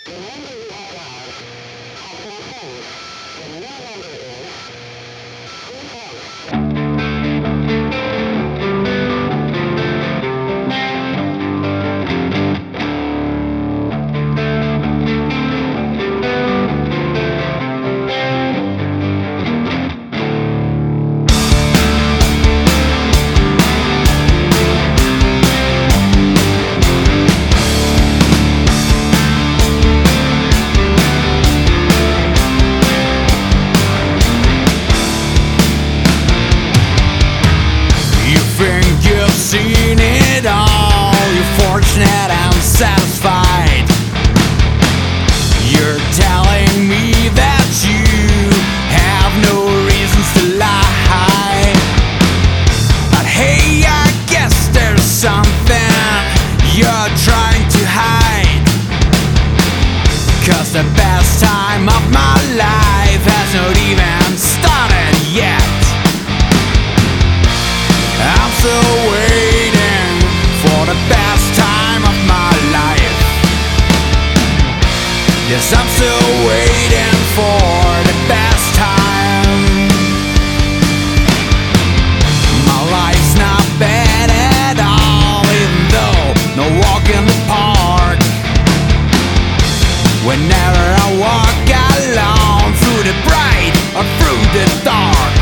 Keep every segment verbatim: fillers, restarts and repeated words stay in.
Remember you are allowed. Have some fun. The new number is two points. You think you've seen it all, you're fortunate and satisfied. You're telling me that you have no reasons to lie. But hey, I guess there's something you're trying to hide. Cause the best time of my life has not even started yet. I'm still waiting for the best time of my life. Yes, I'm still waiting for the best time. My life's not bad at all, even though no walk in the park. Whenever I walk alone through the bright or through the dark,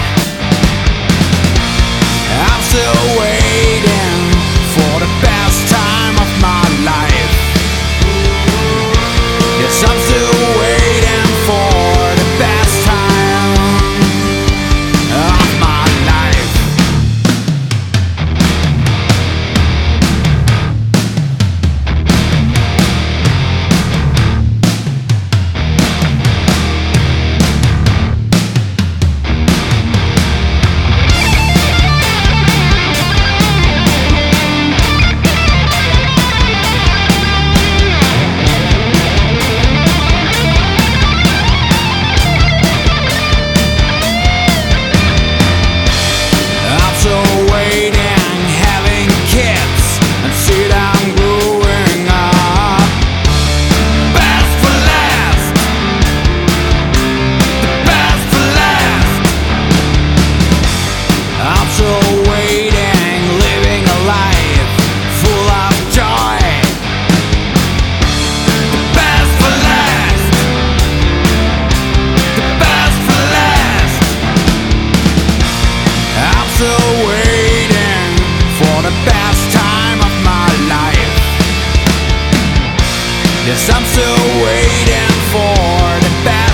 I'm still waiting for the best time of my life. Yes, I'm still waiting for the best time of my life. I'm still waiting, having kids, and see them growing up. Best for last, the best for last. I'm still waiting, living a life full of joy. The best for last, the best for last. I'm still waiting for the best time of my life. Yes, I'm still waiting for the best